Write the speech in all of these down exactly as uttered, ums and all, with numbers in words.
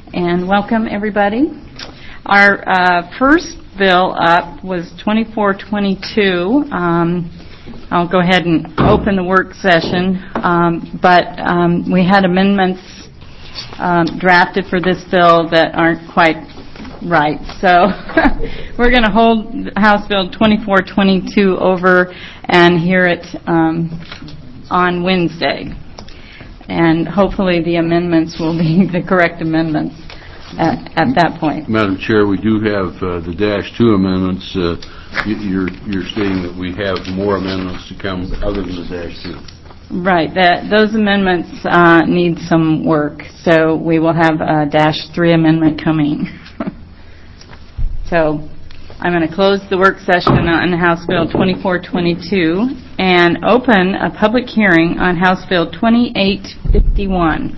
And welcome, everybody. Our uh, first bill up was twenty-four twenty-two. Um, I'll go ahead and open the work session, um, but um, we had amendments um, drafted for this bill that aren't quite right. So we're going to hold House Bill twenty-four twenty-two over and hear it um, on Wednesday. And hopefully the amendments will be the correct amendments at, at that point. Madam Chair, we do have uh, the dash two amendments. Uh, you're, you're stating that we have more amendments to come other than the dash two. Right. That, those amendments uh, need some work. So we will have a dash three amendment coming. So I'm going to close the work session on House Bill twenty-four twenty-two and open a public hearing on House Bill twenty-eight fifty-one.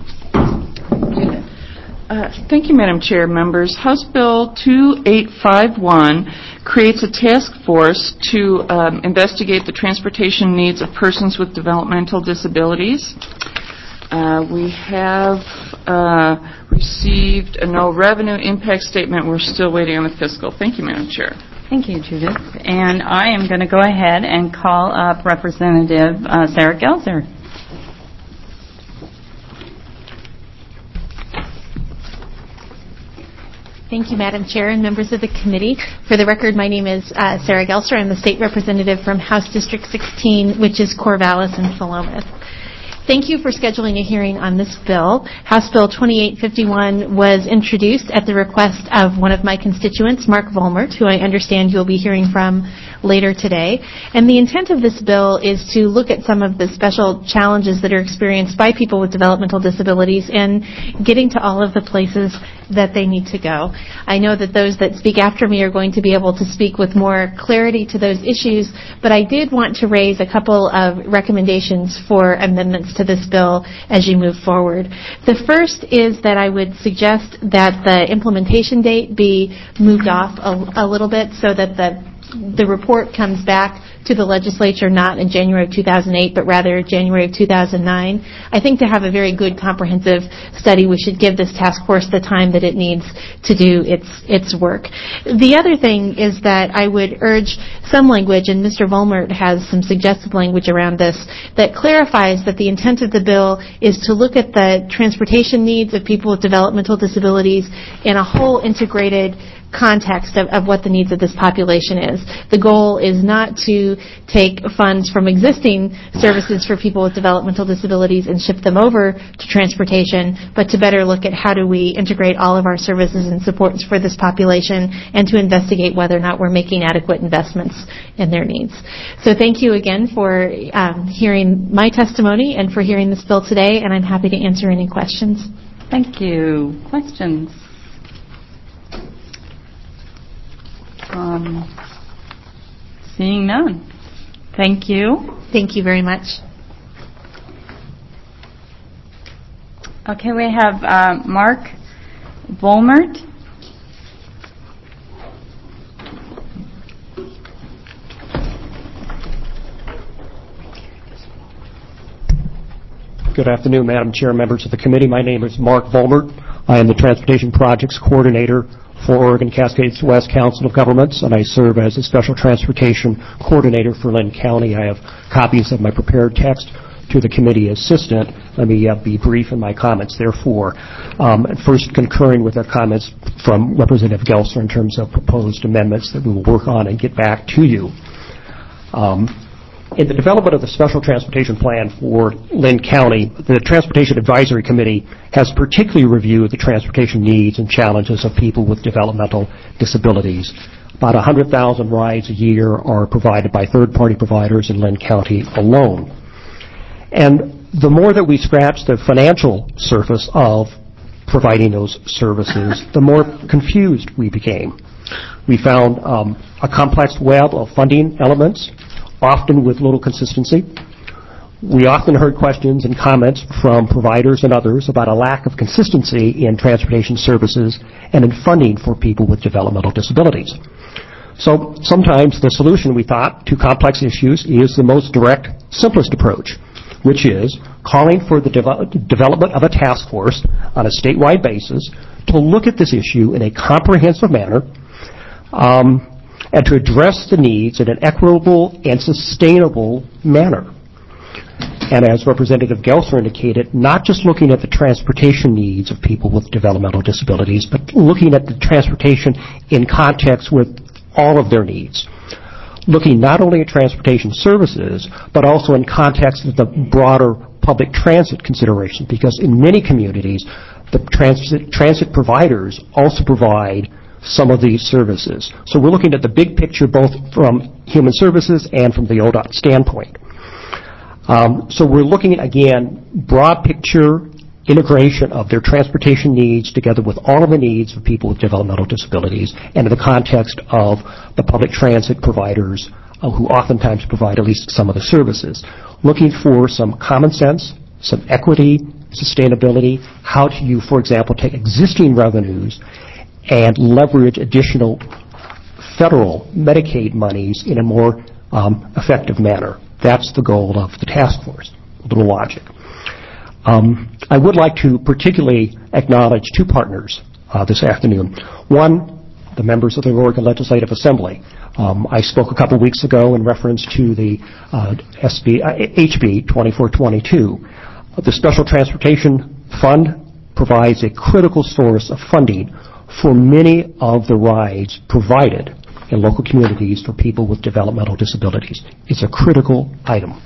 Uh, thank you, Madam Chair, members. House Bill twenty-eight fifty-one creates a task force to um, investigate the transportation needs of persons with developmental disabilities. Uh, we have uh, received a no revenue impact statement. We're still waiting on the fiscal. Thank you, Madam Chair. Thank you, Judith. And I am going to go ahead and call up Representative uh, Sarah Gelser. Thank you, Madam Chair and members of the committee. For the record, my name is uh, Sarah Gelser. I'm the state representative from House District sixteen, which is Corvallis and Philomath. Thank you for scheduling a hearing on this bill. House Bill twenty-eight fifty-one was introduced at the request of one of my constituents, Mark Volmert, who I understand you'll be hearing from later today. And the intent of this bill is to look at some of the special challenges that are experienced by people with developmental disabilities and getting to all of the places that they need to go. I know that those that speak after me are going to be able to speak with more clarity to those issues, but I did want to raise a couple of recommendations for amendments to this bill as you move forward. The first is that I would suggest that the implementation date be moved off a, a little bit so that the the report comes back to the legislature not in January of two thousand eight, but rather January of two thousand nine. I think to have a very good comprehensive study, we should give this task force the time that it needs to do its its work. The other thing is that I would urge some language, and Mister Volmert has some suggestive language around this, that clarifies that the intent of the bill is to look at the transportation needs of people with developmental disabilities in a whole integrated context of, of what the needs of this population is. The goal is not to take funds from existing services for people with developmental disabilities and shift them over to transportation, but to better look at how do we integrate all of our services and supports for this population and to investigate whether or not we're making adequate investments in their needs. So thank you again for um, hearing my testimony and for hearing this bill today, and I'm happy to answer any questions. Thank you. Questions? Um, seeing none. Thank you. Thank you very much. Okay, we have uh, Mark Volmert. Good afternoon, Madam Chair, members of the committee. My name is Mark Volmert. I am the Transportation Projects Coordinator for Oregon Cascades West Council of Governments, and I serve as a Special Transportation Coordinator for Linn County. I have copies of my prepared text to the committee assistant. Let me uh, be brief in my comments, therefore. Um, first, concurring with the comments from Representative Gelser in terms of proposed amendments that we will work on and get back to you. Um, In the development of the Special Transportation Plan for Linn County, the Transportation Advisory Committee has particularly reviewed the transportation needs and challenges of people with developmental disabilities. About one hundred thousand rides a year are provided by third-party providers in Linn County alone. And the more that we scratch the financial surface of providing those services, the more confused we became. We found um, a complex web of funding elements, often with little consistency. We often heard questions and comments from providers and others about a lack of consistency in transportation services and in funding for people with developmental disabilities. So sometimes the solution, we thought, to complex issues is the most direct, simplest approach, which is calling for the de- development of a task force on a statewide basis to look at this issue in a comprehensive manner um, and to address the needs in an equitable and sustainable manner. And as Representative Gelser indicated, not just looking at the transportation needs of people with developmental disabilities, but looking at the transportation in context with all of their needs. Looking not only at transportation services, but also in context of the broader public transit consideration, because in many communities, the transit, transit providers also provide some of these services. So we're looking at the big picture both from human services and from the O D O T standpoint. Um, so we're looking at, again, broad picture integration of their transportation needs together with all of the needs of people with developmental disabilities and in the context of the public transit providers uh, who oftentimes provide at least some of the services. Looking for some common sense, some equity, sustainability. How do you, for example, take existing revenues and leverage additional federal Medicaid monies in a more um, effective manner? That's the goal of the task force, a little logic. Um, I would like to particularly acknowledge two partners uh, this afternoon. One, the members of the Oregon Legislative Assembly. Um, I spoke a couple weeks ago in reference to the uh, S B, uh, H B twenty-four twenty-two. The Special Transportation Fund provides a critical source of funding for many of the rides provided in local communities for people with developmental disabilities. It's a critical item.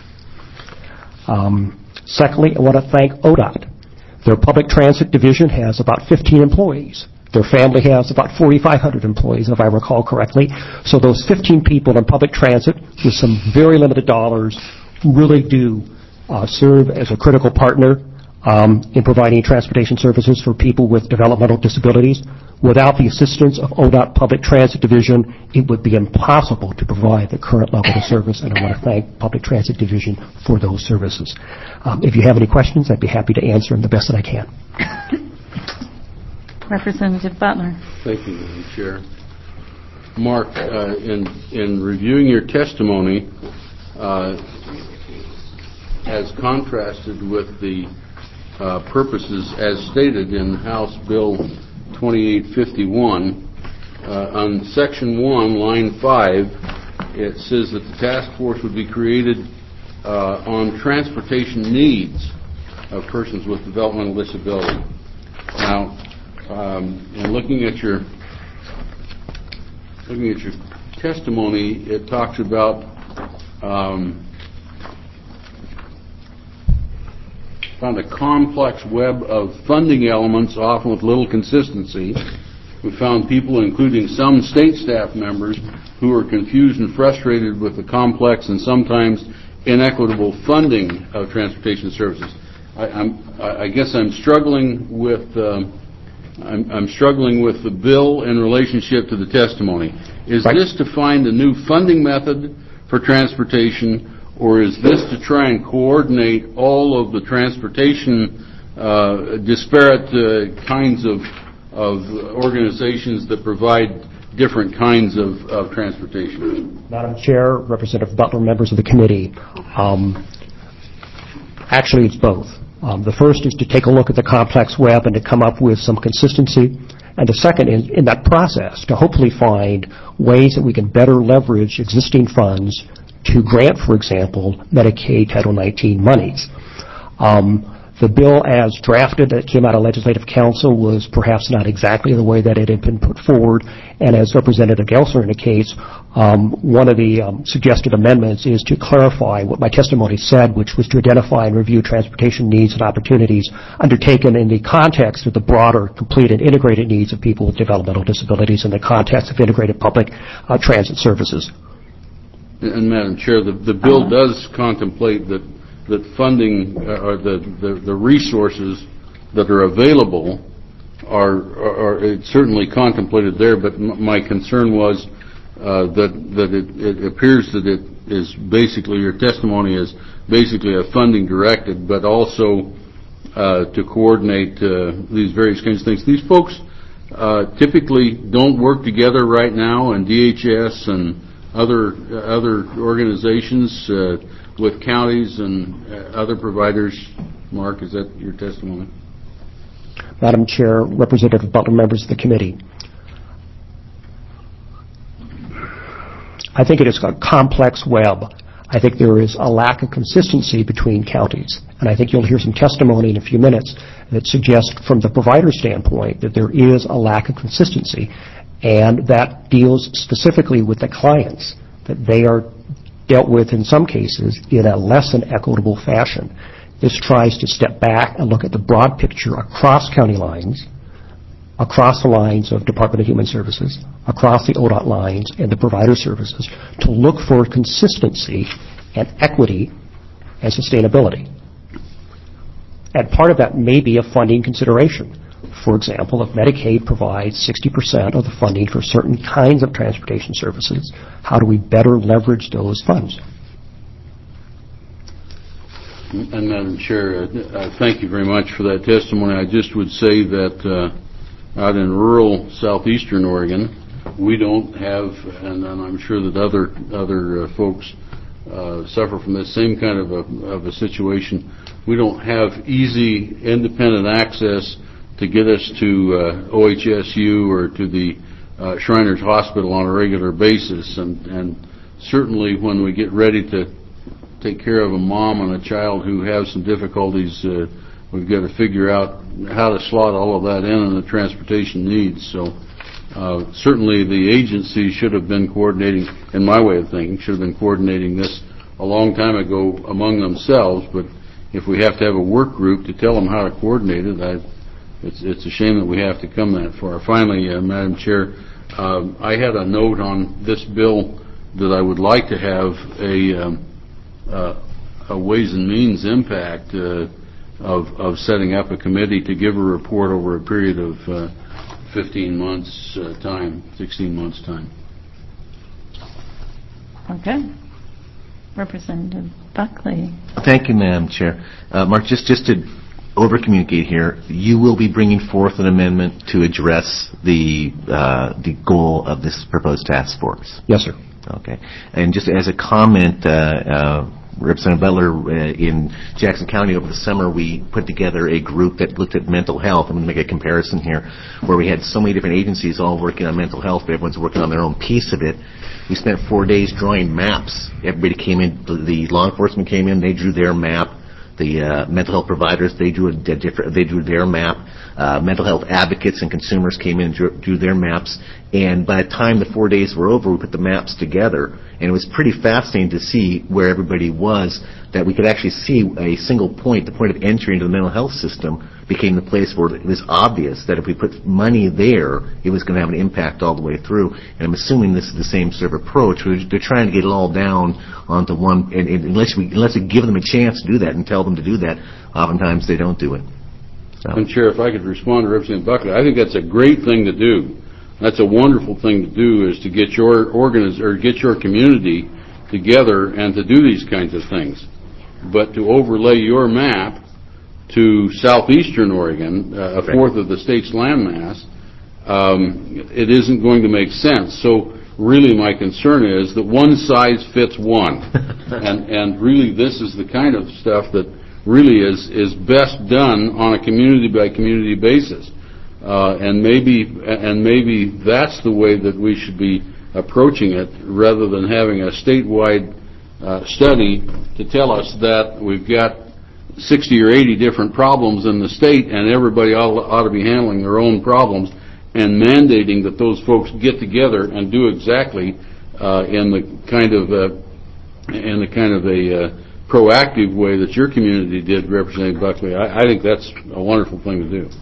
Um, secondly, I want to thank O D O T. Their public transit division has about fifteen employees. Their family has about forty-five hundred employees, if I recall correctly. So those fifteen people in public transit with some very limited dollars really do uh, serve as a critical partner um, in providing transportation services for people with developmental disabilities. Without the assistance of O D O T Public Transit Division, it would be impossible to provide the current level of service, and I want to thank Public Transit Division for those services. Um, if you have any questions, I'd be happy to answer them the best that I can. Representative Butler. Thank you, Madam Chair. Mark, uh, in, in reviewing your testimony, uh, as contrasted with the uh, purposes as stated in House Bill twenty-eight fifty-one, uh, on Section one, Line five, it says that the task force would be created uh, on transportation needs of persons with developmental disability. Now, um, in looking at your looking at your testimony, it talks about um, found a complex web of funding elements, often with little consistency. We found people, including some state staff members, who are confused and frustrated with the complex and sometimes inequitable funding of transportation services. I, I'm, I guess I'm struggling with um, I'm, I'm struggling with the bill in relationship to the testimony. Is right. this to find a new funding method for transportation, or is this to try and coordinate all of the transportation uh, disparate uh, kinds of, of organizations that provide different kinds of, of transportation? Madam Chair, Representative Butler, members of the committee, um, actually it's both. Um, the first is to take a look at the complex web and to come up with some consistency. And the second is, in that process, to hopefully find ways that we can better leverage existing funds to grant, for example, Medicaid Title nineteen monies. Um, the bill as drafted that came out of Legislative Council was perhaps not exactly the way that it had been put forward, and as Representative Gelser indicates, um, one of the um, suggested amendments is to clarify what my testimony said, which was to identify and review transportation needs and opportunities undertaken in the context of the broader, complete, and integrated needs of people with developmental disabilities in the context of integrated public uh, transit services. And, Madam Chair, the, the bill uh-huh. does contemplate that that funding uh, or the, the, the resources that are available are, are, are it's certainly contemplated there, but m- my concern was uh, that that it, it appears that it is basically, your testimony is basically a funding directed, but also uh, to coordinate uh, these various kinds of things. These folks uh, typically don't work together right now, and D H S and other uh, other organizations uh, with counties and uh, other providers. Mark, is that your testimony? Madam Chair, Representative Butler, members of the committee. I think it is a complex web. I think there is a lack of consistency between counties. And I think you'll hear some testimony in a few minutes that suggests from the provider standpoint that there is a lack of consistency. And that deals specifically with the clients, that they are dealt with in some cases in a less than equitable fashion. This tries to step back and look at the broad picture across county lines, across the lines of Department of Human Services, across the O D O T lines and the provider services, to look for consistency and equity and sustainability. And part of that may be a funding consideration. For example, if Medicaid provides sixty percent of the funding for certain kinds of transportation services, how do we better leverage those funds? And Madam Chair, uh, thank you very much for that testimony. I just would say that uh, out in rural southeastern Oregon, we don't have, and, and I'm sure that other other uh, folks uh, suffer from this same kind of a, of a situation. We don't have easy, independent access to get us to uh, O H S U or to the uh, Shriners Hospital on a regular basis. And, and certainly when we get ready to take care of a mom and a child who have some difficulties, uh, we've got to figure out how to slot all of that in and the transportation needs. So uh, certainly the agency should have been coordinating, in my way of thinking, should have been coordinating this a long time ago among themselves. But if we have to have a work group to tell them how to coordinate it, I, it's, it's a shame that we have to come that far. Finally, uh, Madam Chair, uh, I had a note on this bill that I would like to have a um, Uh, a Ways and Means impact uh, of, of setting up a committee to give a report over a period of uh, fifteen months uh, time, sixteen months time. Okay. Representative Buckley. Thank you, Madam Chair. Uh, Mark, just, just to over-communicate here, you will be bringing forth an amendment to address the, uh, the goal of this proposed task force. Yes, sir. Okay. And just as a comment, uh, uh, Representative Butler, uh, in Jackson County over the summer, we put together a group that looked at mental health. I'm going to make a comparison here, where we had so many different agencies all working on mental health, but everyone's working on their own piece of it. We spent four days drawing maps. Everybody came in, the law enforcement came in, they drew their map. The uh, mental health providers, they drew a different, they drew their map. Uh, mental health advocates and consumers came in and drew, drew their maps. And by the time the four days were over, we put the maps together. And it was pretty fascinating to see where everybody was, that we could actually see a single point, the point of entry into the mental health system became the place where it was obvious that if we put money there, it was going to have an impact all the way through. And I'm assuming this is the same sort of approach. They're trying to get it all down onto one, and, and unless we unless we give them a chance to do that and tell them to do that, oftentimes they don't do it. So. And Chair, if I could respond to Representative Buckley, I think that's a great thing to do. That's a wonderful thing to do, is to get your organiz- or get your community together and to do these kinds of things. But to overlay your map to southeastern Oregon, uh, a fourth of the state's landmass, um, it isn't going to make sense. So really my concern is that one size fits one. and, and really this is the kind of stuff that really is, is best done on a community-by-community basis. Uh, and maybe and maybe that's the way that we should be approaching it, rather than having a statewide uh, study to tell us that we've got sixty or eighty different problems in the state and everybody ought, ought to be handling their own problems, and mandating that those folks get together and do exactly uh, in the kind of uh, in the kind of a uh, proactive way that your community did, Representative Buckley. I, I think that's a wonderful thing to do.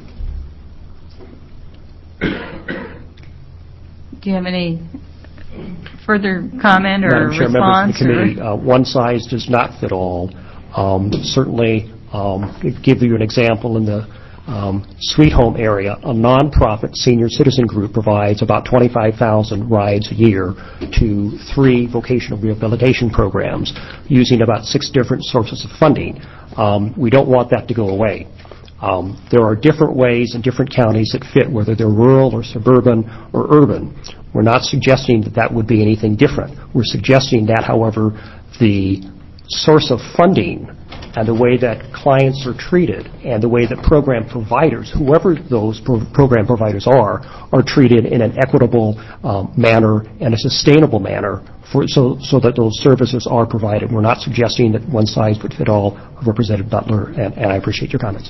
Do you have any further comment or Madam Chair, response? members of the committee, uh, one size does not fit all. Um, certainly, um, to give you an example, in the um, Sweet Home area, a nonprofit senior citizen group provides about twenty-five thousand rides a year to three vocational rehabilitation programs using about six different sources of funding. Um, we don't want that to go away. Um, there are different ways in different counties that fit, whether they're rural or suburban or urban. We're not suggesting that that would be anything different. We're suggesting that, however, the source of funding and the way that clients are treated and the way that program providers, whoever those pro- program providers are, are treated in an equitable um, manner and a sustainable manner for, so, so that those services are provided. We're not suggesting that one size would fit all, Representative Butler, and, and I appreciate your comments.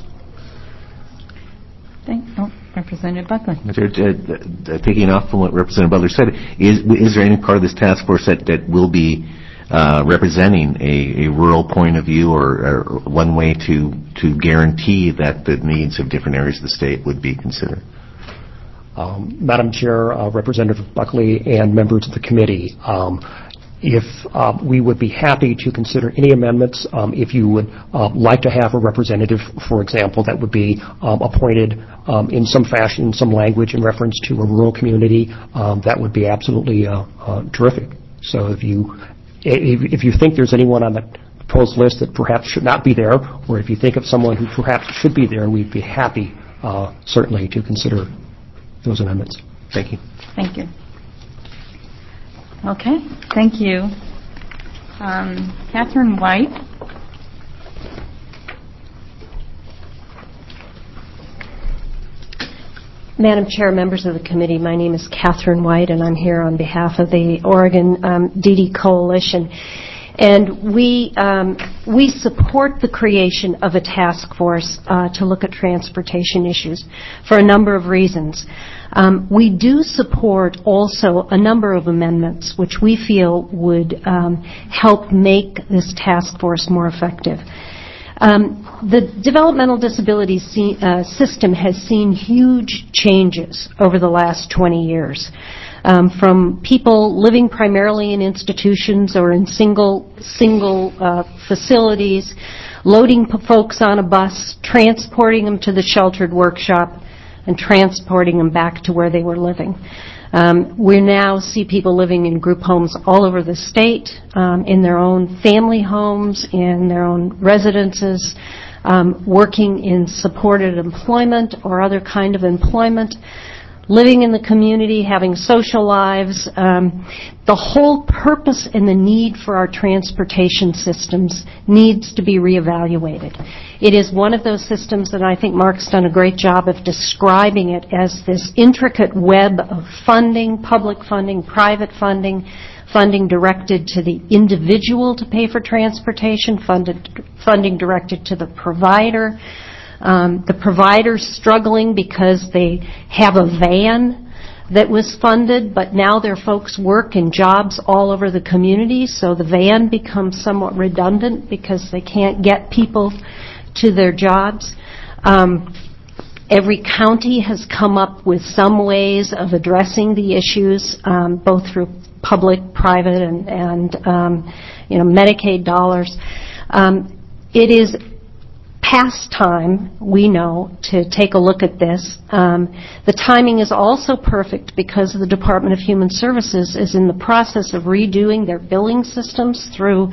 Thank you. Oh, Representative Buckley. Mister Uh, uh, taking off from what Representative Butler said, is is there any part of this task force that, that will be uh, representing a, a rural point of view, or, or one way to, to guarantee that the needs of different areas of the state would be considered? Um, Madam Chair, uh, Representative Buckley, and members of the committee, um, if uh, we would be happy to consider any amendments, um, if you would uh, like to have a representative, for example, that would be um, appointed um, in some fashion, in some language in reference to a rural community, um, that would be absolutely uh, uh, terrific. So if you if, if you think there's anyone on the proposed list that perhaps should not be there, or if you think of someone who perhaps should be there, we'd be happy, uh, certainly, to consider those amendments. Thank you. Thank you. Okay, thank you. Um, Catherine White. Madam Chair, members of the committee, my name is Catherine White, and I'm here on behalf of the Oregon um, D D Coalition. And we um, we support the creation of a task force uh, to look at transportation issues for a number of reasons. Um, we do support also a number of amendments which we feel would um, help make this task force more effective. Um, the developmental disabilities see, uh, system has seen huge changes over the last twenty years. Um, from people living primarily in institutions or in single single uh, facilities, loading p- folks on a bus, transporting them to the sheltered workshop, and transporting them back to where they were living. Um, we now see people living in group homes all over the state, um, in their own family homes, in their own residences, um, working in supported employment or other kind of employment, living in the community, having social lives. Um, the whole purpose and the need for our transportation systems needs to be reevaluated. It is one of those systems that I think Mark's done a great job of describing it as this intricate web of funding, public funding, private funding, funding directed to the individual to pay for transportation, funded, funding directed to the provider, Um, the providers struggling because they have a van that was funded, but now their folks work in jobs all over the community, so the van becomes somewhat redundant because they can't get people to their jobs. Um, every county has come up with some ways of addressing the issues, um, both through public, private, and, and um, you know, Medicaid dollars. Um, it is past time, we know, to take a look at this. Um, the timing is also perfect because the Department of Human Services is in the process of redoing their billing systems through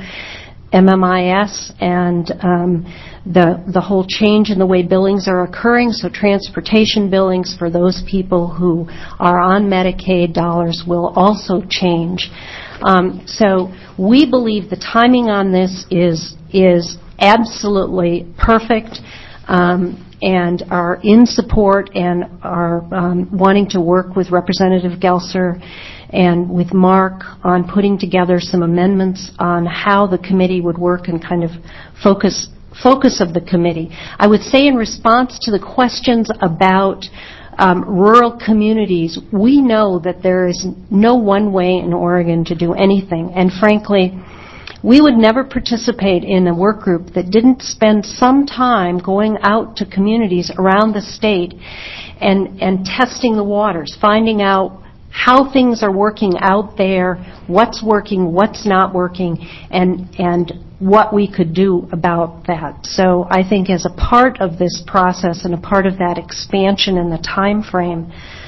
M M I S and um, the the whole change in the way billings are occurring. So transportation billings for those people who are on Medicaid dollars will also change. Um, so we believe the timing on this is is absolutely perfect, um, and are in support and are um, wanting to work with Representative Gelser and with Mark on putting together some amendments on how the committee would work and kind of focus focus of the committee. I would say in response to the questions about um, rural communities, we know that there is no one way in Oregon to do anything, and frankly, we would never participate in a work group that didn't spend some time going out to communities around the state and, and testing the waters, finding out how things are working out there, what's working, what's not working, and, and what we could do about that. So I think as a part of this process and a part of that expansion in the time frame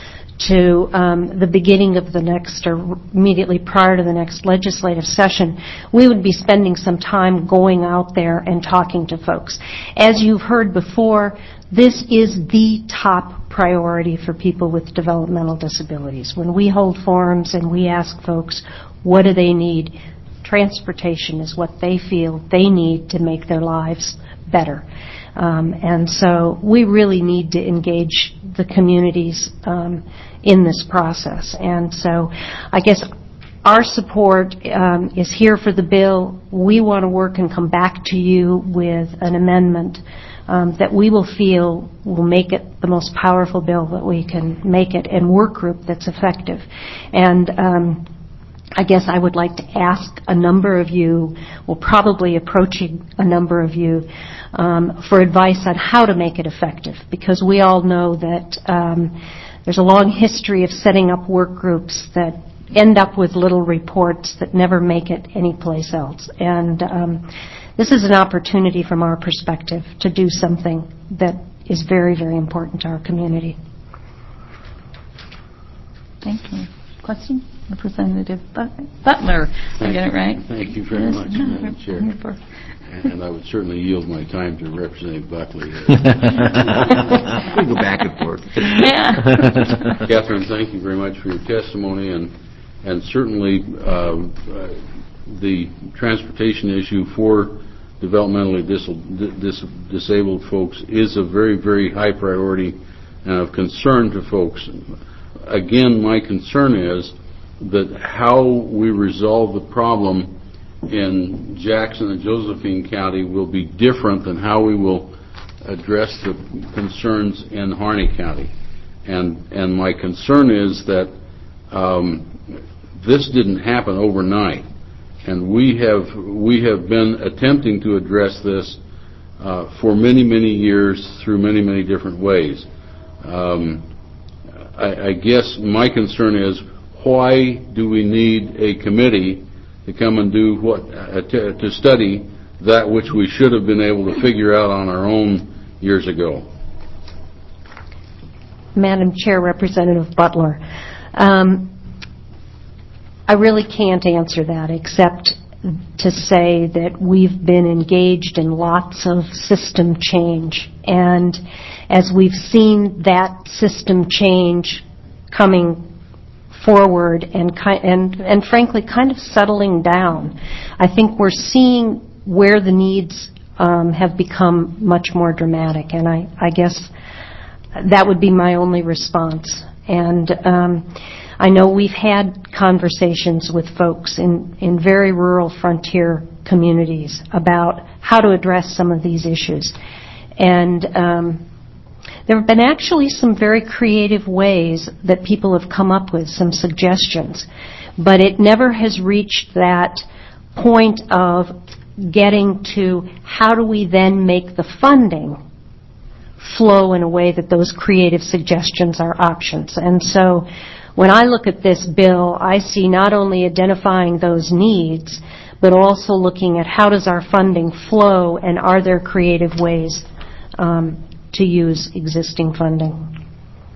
to um, the beginning of the next or immediately prior to the next legislative session, we would be spending some time going out there and talking to folks. As you've heard before, this is the top priority for people with developmental disabilities. When we hold forums and we ask folks, what do they need? transportation is what they feel they need to make their lives better. Um, and so we really need to engage the communities um, in this process. And so I guess our support um, is here for the bill. We want to work and come back to you with an amendment um, that we will feel will make it the most powerful bill that we can make it, and work group that's effective. And um, I guess I would like to ask a number of you, well, probably approaching a number of you, um, for advice on how to make it effective, because we all know that um, there's a long history of setting up work groups that end up with little reports that never make it anyplace else. And um, this is an opportunity from our perspective to do something that is very, very important to our community. Thank you. Question? Representative Butler. I get it right? Thank you very much, Madam Chair. And I would certainly yield my time to Representative Buckley. We go back and forth. Yeah. Catherine, thank you very much for your testimony, and and certainly uh, uh, the transportation issue for developmentally dis dis disabled folks is a very, very high priority and of concern to folks. Again, my concern is that how we resolve the problem in Jackson and Josephine County will be different than how we will address the concerns in Harney County. And and my concern is that um, this didn't happen overnight, and we have we have been attempting to address this uh, for many, many years through many, many different ways. Um, I, I guess my concern is, why do we need a committee to come and do what, uh, to, to study that which we should have been able to figure out on our own years ago? Madam Chair, Representative Butler, um, I really can't answer that except to say that we've been engaged in lots of system change, and as we've seen that system change coming forward and, and, and frankly kind of settling down, I think we're seeing where the needs um, have become much more dramatic, and I, I guess that would be my only response. And um, I know we've had conversations with folks in, in very rural frontier communities about how to address some of these issues. And um, there have been actually some very creative ways that people have come up with, some suggestions. But it never has reached that point of getting to how do we then make the funding flow in a way that those creative suggestions are options. And so when I look at this bill, I see not only identifying those needs, but also looking at how does our funding flow and are there creative ways um, to use existing funding.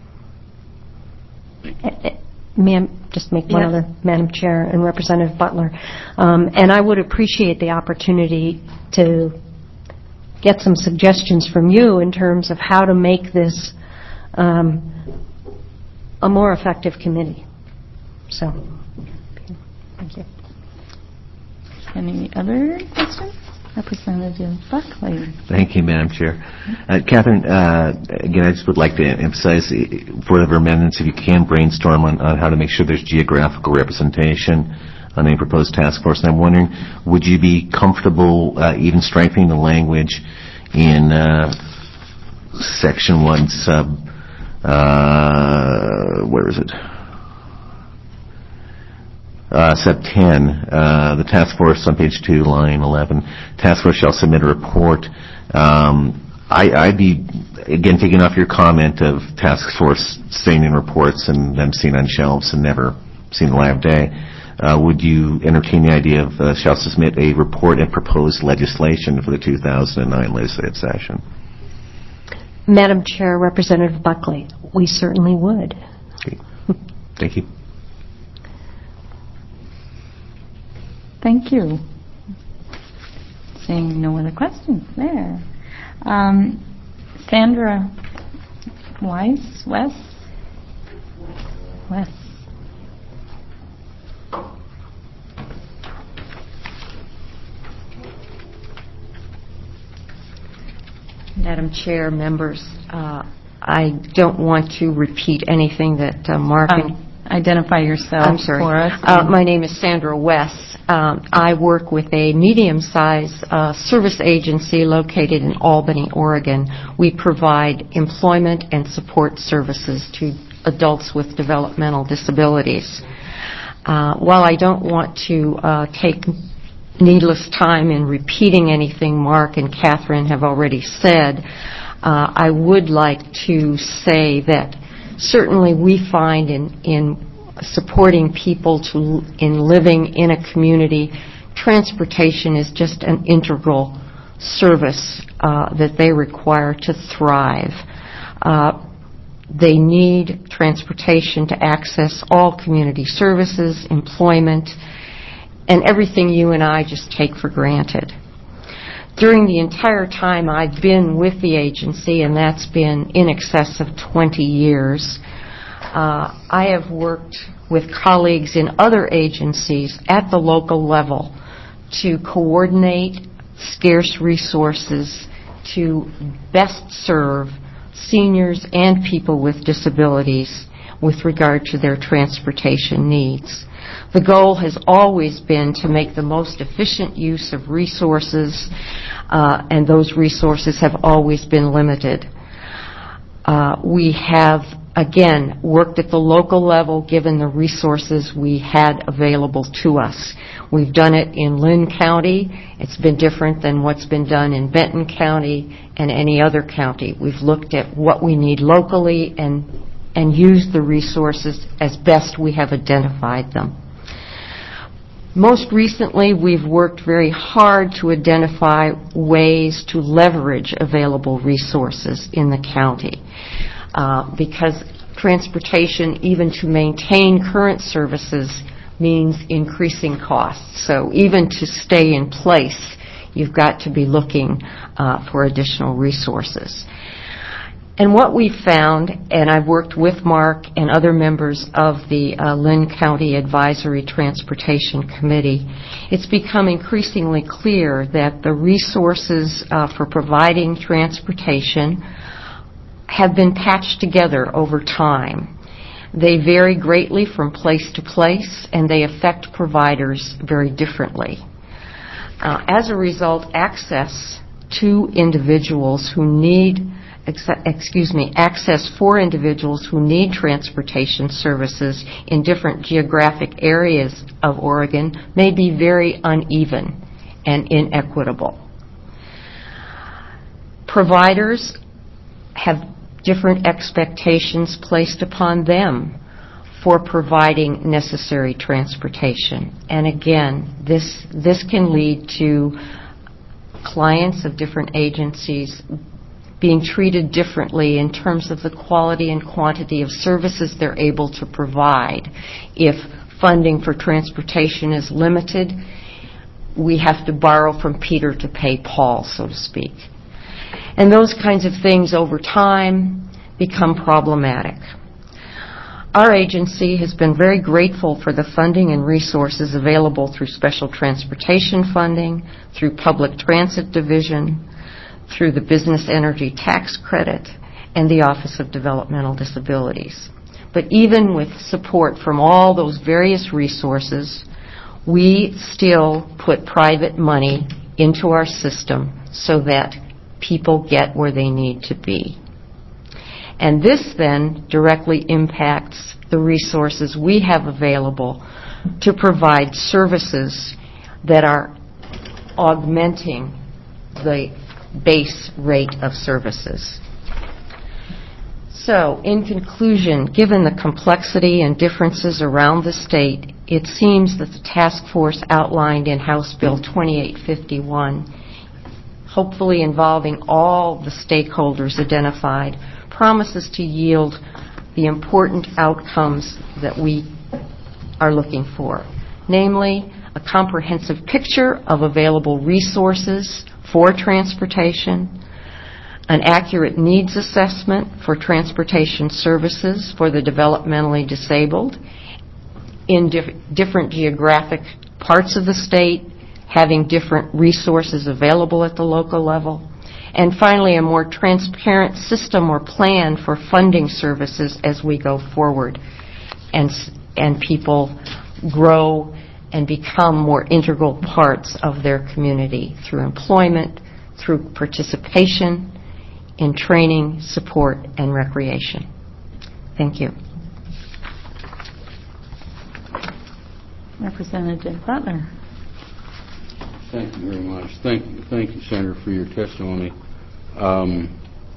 May I just make one yes. other, Madam Chair and Representative Butler? Um, and I would appreciate the opportunity to get some suggestions from you in terms of how to make this um, a more effective committee. So, thank you. Any other questions? Representative Buckley. Thank you, Madam Chair. Uh, Catherine, uh, again, I just would like to emphasize for the amendments, if you can brainstorm on, on how to make sure there's geographical representation on any proposed task force. And I'm wondering, would you be comfortable uh, even strengthening the language in uh, Section one, sub, uh, where is it? Uh, sub ten, uh, the task force on page two, line eleven, task force shall submit a report. Um, I, I'd be, again, taking off your comment of task force staying in reports and them seen on shelves and never seen the light of day. Uh, would you entertain the idea of uh, shall submit a report and proposed legislation for the two thousand nine legislative session? Madam Chair, Representative Buckley, we certainly would. Okay. Thank you. Thank you. Seeing no other questions there. Um, Sandra Weiss, West? West. Madam Chair, members. Uh, I don't want to repeat anything that uh, Mark and... Um, Identify yourself I'm sorry. for us. Uh, my name is Sandra West. Um, I work with a medium-sized uh, service agency located in Albany, Oregon. We provide employment and support services to adults with developmental disabilities. Uh, while I don't want to uh, take needless time in repeating anything Mark and Catherine have already said, uh, I would like to say that certainly we find in, in supporting people to in living in a community, transportation is just an integral service uh, that they require to thrive. Uh, they need transportation to access all community services, employment, and everything you and I just take for granted. During the entire time I've been with the agency, and that's been in excess of twenty years, uh, I have worked with colleagues in other agencies at the local level to coordinate scarce resources to best serve seniors and people with disabilities with regard to their transportation needs. The goal has always been to make the most efficient use of resources, uh, and those resources have always been limited. Uh, we have, again, worked at the local level given the resources we had available to us. We've done it in Lynn County. It's been different than what's been done in Benton County and any other county. We've looked at what we need locally and, and used the resources as best we have identified them. Most recently, we've worked very hard to identify ways to leverage available resources in the county uh, because transportation, even to maintain current services, means increasing costs. So even to stay in place, you've got to be looking uh, for additional resources. And what we found, and I've worked with Mark and other members of the uh, Lynn County Advisory Transportation Committee, it's become increasingly clear that the resources uh, for providing transportation have been patched together over time. They vary greatly from place to place, and they affect providers very differently. Uh, as a result, access to individuals who need excuse me, access for individuals who need transportation services in different geographic areas of Oregon may be very uneven and inequitable. Providers have different expectations placed upon them for providing necessary transportation. And again, this, this can lead to clients of different agencies being treated differently in terms of the quality and quantity of services they're able to provide. If funding for transportation is limited, we have to borrow from Peter to pay Paul, so to speak. And those kinds of things over time become problematic. Our agency has been very grateful for the funding and resources available through special transportation funding, through public transit division, through the Business Energy Tax Credit, and the Office of Developmental Disabilities. But even with support from all those various resources, we still put private money into our system so that people get where they need to be. And this then directly impacts the resources we have available to provide services that are augmenting the base rate of services. So, in conclusion, given the complexity and differences around the state, it seems that the task force outlined in House Bill twenty-eight fifty-one, hopefully involving all the stakeholders identified, promises to yield the important outcomes that we are looking for, namely a comprehensive picture of available resources for transportation, an accurate needs assessment for transportation services for the developmentally disabled in dif- different geographic parts of the state, having different resources available at the local level, And finally, a more transparent system or plan for funding services as we go forward, and s- and people grow and become more integral parts of their community through employment, through participation in training, support, and recreation. Thank you. Representative Butler. Thank you very much. Thank you, thank you, Senator, for your testimony. Um,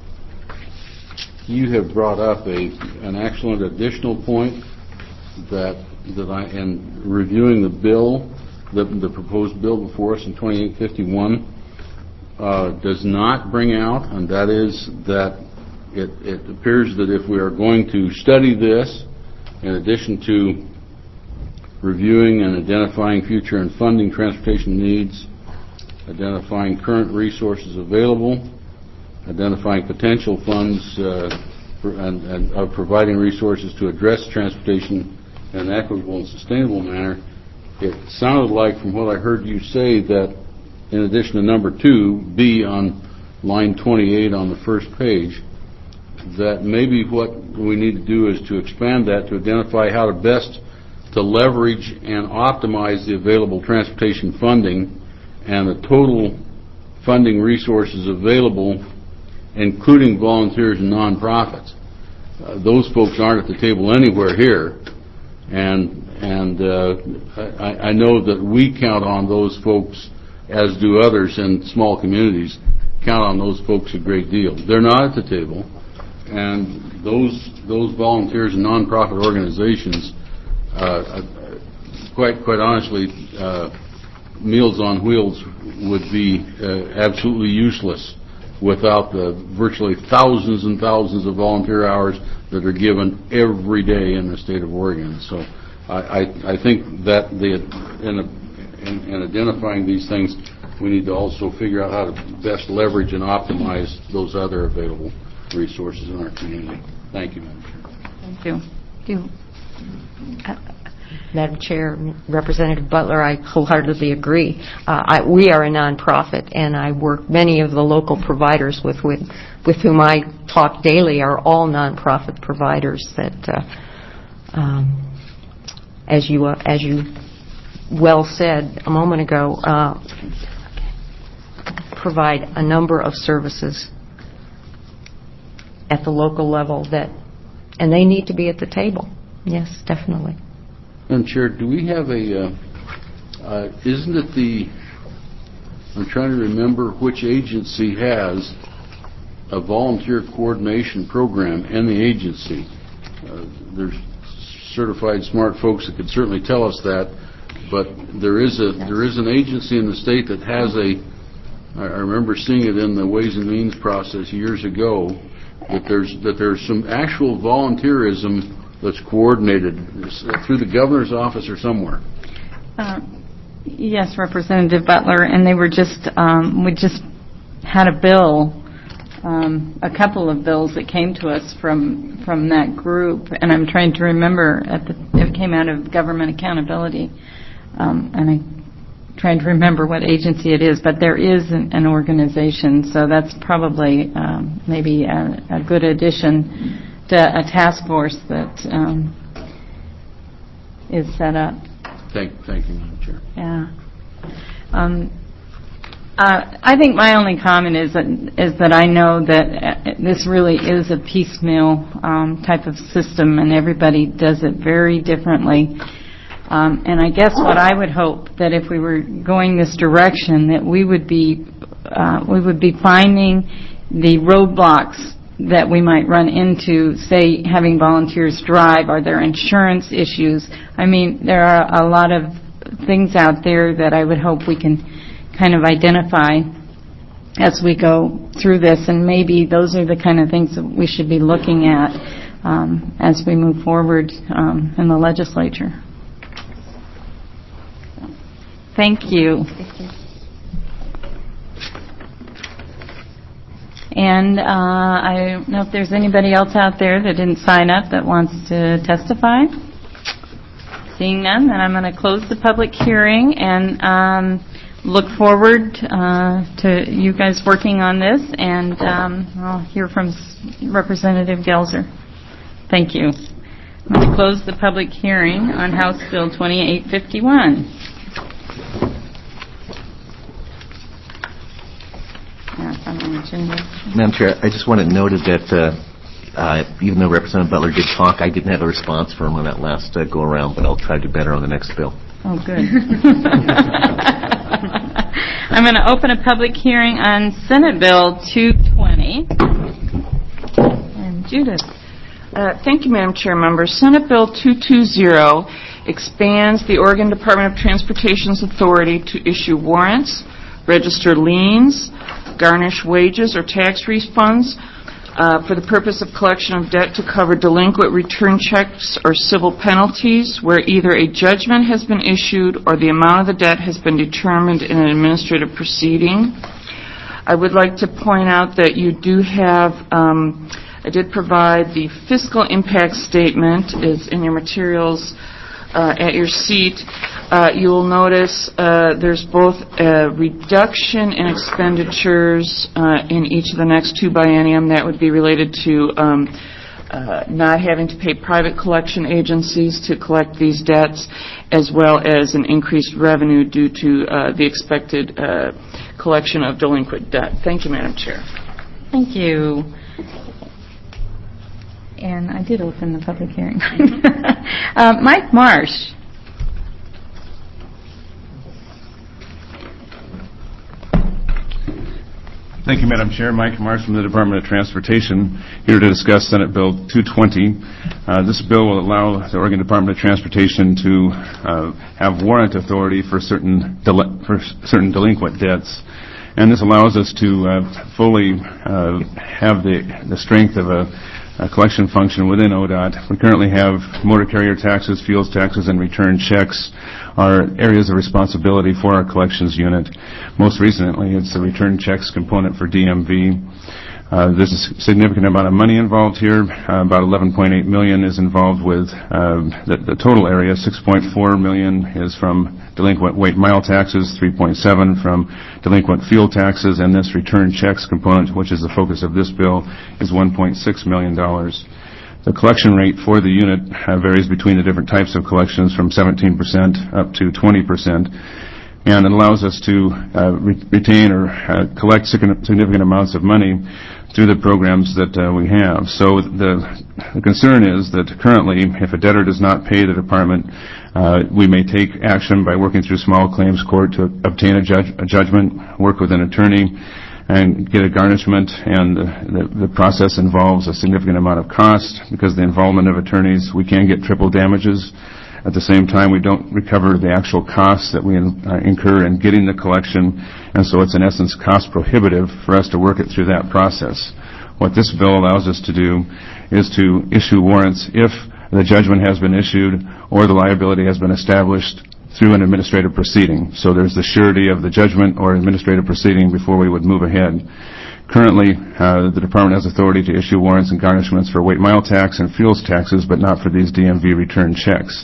you have brought up a an excellent additional point that that I, in reviewing the bill, the, the proposed bill before us in twenty-eight fifty-one, uh, does not bring out, and that is that it, it appears that if we are going to study this, in addition to reviewing and identifying future and funding transportation needs, identifying current resources available, identifying potential funds uh, for, and, and uh, providing resources to address transportation in an equitable and sustainable manner, it sounded like from what I heard you say that in addition to number two, B on line twenty-eight on the first page, that maybe what we need to do is to expand that to identify how to best to leverage and optimize the available transportation funding and the total funding resources available, including volunteers and nonprofits. Uh, those folks aren't at the table anywhere here, and and uh, I, I know that we count on those folks, as do others in small communities, count on those folks a great deal. They're not at the table, and those those volunteers and nonprofit organizations, uh, quite quite honestly, uh, Meals on Wheels would be uh, absolutely useless without the virtually thousands and thousands of volunteer hours that are given every day in the state of Oregon. So I, I, I think that the, in, a, in, in identifying these things, we need to also figure out how to best leverage and optimize those other available resources in our community. Thank you, Madam Chair. Thank you. Do you Uh, Madam Chair, Representative Butler, I wholeheartedly agree. Uh, I, we are a nonprofit, and I work, many of the local providers with, with, with whom I talk daily are all nonprofit providers that, uh, um, as you uh, as you well said a moment ago, uh, provide a number of services at the local level that, and they need to be at the table. Yes, definitely. Madam Chair, do we have a, uh, uh, isn't it the, I'm trying to remember which agency has a volunteer coordination program in the agency. Uh, there's certified smart folks that could certainly tell us that, but there is a there is an agency in the state that has a, I remember seeing it in the Ways and Means process years ago, that there's that there's some actual volunteerism that's coordinated through the governor's office or somewhere. Uh, yes, Representative Butler, and they were just, um, we just had a bill, um, a couple of bills that came to us from from that group, and I'm trying to remember, at the, it came out of Government Accountability, um, and I'm trying to remember what agency it is, but there is an, an organization, so that's probably um, maybe a, a good addition to a task force that um, is set up. Thank, thank you, Madam Chair. Yeah. Um, uh, I think my only comment is that is that I know that this really is a piecemeal um, type of system, and everybody does it very differently. Um, and I guess what I would hope that if we were going this direction, that we would be uh, we would be finding the roadblocks that we might run into, say, having volunteers drive. Are there insurance issues? I mean, there are a lot of things out there that I would hope we can kind of identify as we go through this, and maybe those are the kind of things that we should be looking at um, as we move forward um, in the legislature. Thank you. Thank you. And uh, I don't know if there's anybody else out there that didn't sign up that wants to testify. Seeing none, then I'm going to close the public hearing and um, look forward uh, to you guys working on this, and um, I'll hear from S- Representative Gelser. Thank you. I'm going to close the public hearing on House Bill twenty-eight fifty-one. Yeah, on the agenda. Madam Chair, I just wanted noted that uh, uh, even though Representative Butler did talk, I didn't have a response for him on that last uh, go-around, but I'll try to do better on the next bill. Oh, good. I'm going to open a public hearing on Senate Bill two twenty. And Judith. Uh, Thank you, Madam Chair. Members. Senate Bill two twenty expands the Oregon Department of Transportation's authority to issue warrants, register liens, garnish wages or tax refunds uh, for the purpose of collection of debt to cover delinquent return checks or civil penalties where either a judgment has been issued or the amount of the debt has been determined in an administrative proceeding. I would like to point out that you do have, um, I did provide the fiscal impact statement is in your materials uh, at your seat. Uh, you will notice uh, there's both a reduction in expenditures uh, in each of the next two biennium that would be related to um, uh, not having to pay private collection agencies to collect these debts, as well as an increased revenue due to uh, the expected uh, collection of delinquent debt. Thank you, Madam Chair. Thank you. And I did open the public hearing. uh, Mike Marsh. Thank you, Madam Chair. Mike Marsh from the Department of Transportation, here to discuss Senate Bill two twenty. Uh, this bill will allow the Oregon Department of Transportation to uh, have warrant authority for certain del- for certain delinquent debts. And this allows us to uh, fully uh, have the, the strength of a A collection function within O D O T. We currently have motor carrier taxes, fuels taxes, and return checks are areas of responsibility for our collections unit. Most recently, it's the return checks component for D M V. Uh, there's a significant amount of money involved here. Uh, about eleven point eight million dollars is involved with uh, the, the total area. six point four million dollars is from delinquent weight mile taxes, three point seven from delinquent fuel taxes, and this return checks component, which is the focus of this bill, is one point six million dollars. The collection rate for the unit uh, varies between the different types of collections from seventeen percent up to twenty percent. And it allows us to uh, re- retain or uh, collect significant amounts of money through the programs that uh, we have. So the, the concern is that currently, if a debtor does not pay the department, uh, we may take action by working through small claims court to obtain a, judge, a judgment, work with an attorney, and get a garnishment. And the, the, the process involves a significant amount of cost because the involvement of attorneys. We can get triple damages. At the same time, we don't recover the actual costs that we uh, incur in getting the collection, and so it's in essence cost prohibitive for us to work it through that process. What this bill allows us to do is to issue warrants if the judgment has been issued or the liability has been established through an administrative proceeding. So there's the surety of the judgment or administrative proceeding before we would move ahead. Currently, uh, the Department has authority to issue warrants and garnishments for weight mile tax and fuels taxes, but not for these D M V return checks.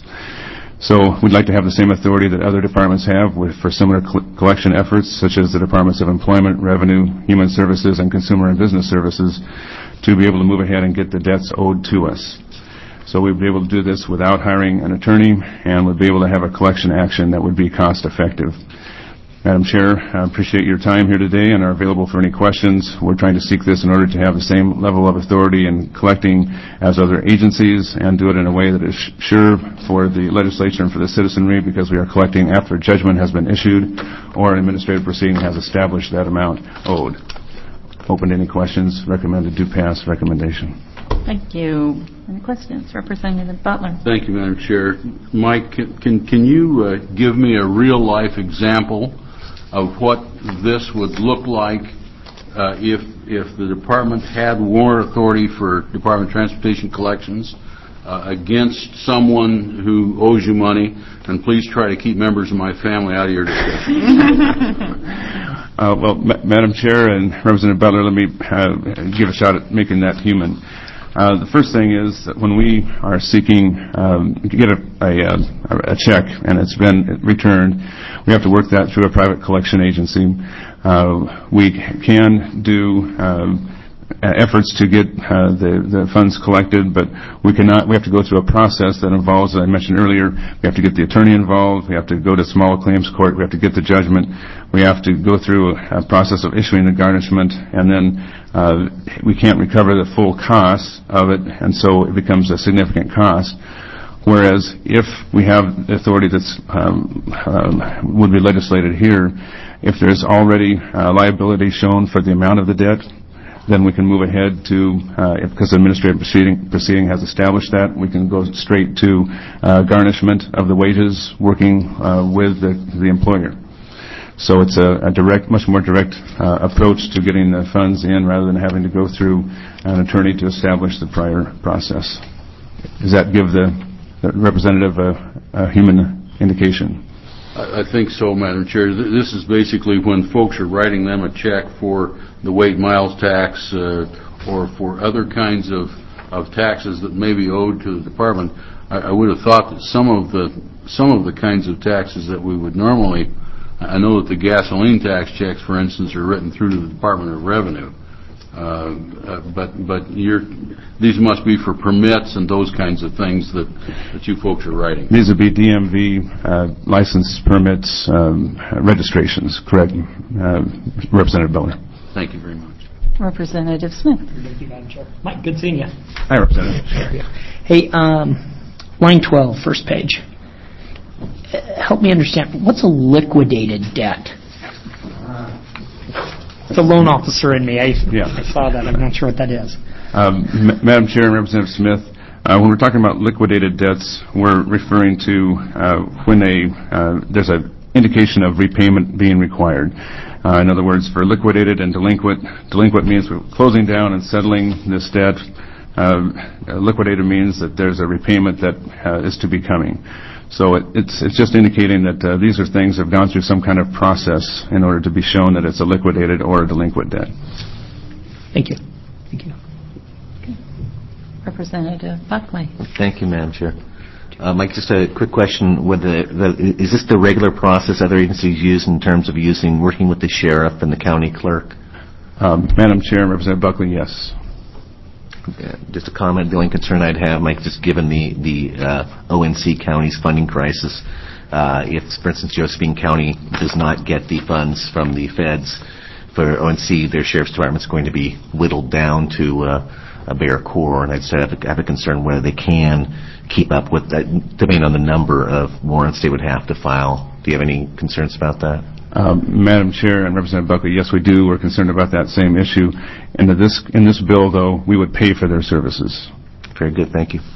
So we'd like to have the same authority that other departments have with, for similar cl- collection efforts, such as the Departments of Employment, Revenue, Human Services, and Consumer and Business Services, to be able to move ahead and get the debts owed to us. So we'd be able to do this without hiring an attorney, and we'd be able to have a collection action that would be cost effective. Madam Chair, I appreciate your time here today and are available for any questions. We're trying to seek this in order to have the same level of authority in collecting as other agencies and do it in a way that is sure for the legislature and for the citizenry, because we are collecting after a judgment has been issued or an administrative proceeding has established that amount owed. Open to any questions. Recommended do pass recommendation. Thank you. Any questions? Representative Butler. Thank you, Madam Chair. Mike, can, can, can you uh, give me a real-life example of what this would look like uh, if if the department had warrant authority for Department of Transportation collections uh, against someone who owes you money? And please try to keep members of my family out of your discussion. uh, well, Ma- Madam Chair and Representative Butler, let me uh, give a shot at making that human. Uh, the first thing is that when we are seeking um, to get a, a, a check and it's been returned, we have to work that through a private collection agency. Uh, we can do um, efforts to get uh, the, the funds collected, but we cannot. We have to go through a process that involves, as I mentioned earlier, we have to get the attorney involved. We have to go to small claims court. We have to get the judgment. We have to go through a process of issuing the garnishment, and then uh, we can't recover the full cost of it, and so it becomes a significant cost. Whereas if we have the authority that's um, uh, would be legislated here, if there's already uh, liability shown for the amount of the debt, then we can move ahead to, uh, if, because the administrative proceeding, proceeding has established that, we can go straight to uh, garnishment of the wages working uh, with the, the employer. So it's a, a direct, much more direct uh, approach to getting the funds in rather than having to go through an attorney to establish the prior process. Does that give the, the representative a, a human indication? I think so, Madam Chair. This is basically when folks are writing them a check for the weight miles tax uh, or for other kinds of, of taxes that may be owed to the department. I, I would have thought that some of the some of the kinds of taxes that we would normally, I know that the gasoline tax checks, for instance, are written through to the Department of Revenue. Uh, uh, but but you're, these must be for permits and those kinds of things that, that you folks are writing. These would be D M V uh, license permits, um, registrations, correct, uh, Representative Beller? Thank you very much. Representative Smith. Thank you, Madam Chair. Mike, good seeing you. Hi, Representative. Hey, um, line twelve, first page. Uh, help me understand, what's a liquidated debt? The loan officer in me, I, yeah. I saw that. I'm not sure what that is. Um, M- Madam Chair and Representative Smith, uh, when we're talking about liquidated debts, we're referring to uh, when a, uh, there's an indication of repayment being required. Uh, in other words, for liquidated and delinquent, delinquent means we're closing down and settling this debt. Uh, liquidated means that there's a repayment that uh, is to be coming. So it, it's it's just indicating that uh, these are things that have gone through some kind of process in order to be shown that it's a liquidated or a delinquent debt. Thank you. Thank you. Okay. Representative Buckley. Thank you, Madam Chair. Uh, Mike, just a quick question. Whether the, is this the regular process other agencies use in terms of using, working with the sheriff and the county clerk? Um, Madam Chair and Representative Buckley, yes. Uh, just a comment. The only concern I'd have, Mike, just given the the uh, O N C County's funding crisis, uh, if, for instance, Josephine County does not get the funds from the feds for O N C, their sheriff's department's going to be whittled down to uh, a bare core, and I'd say I have a, I have a concern whether they can keep up with that, depending on the number of warrants they would have to file. Do you have any concerns about that? Um, Madam Chair and Representative Buckley, yes, we do. We're concerned about that same issue. And this, in this bill, though, we would pay for their services. Very good. Thank you.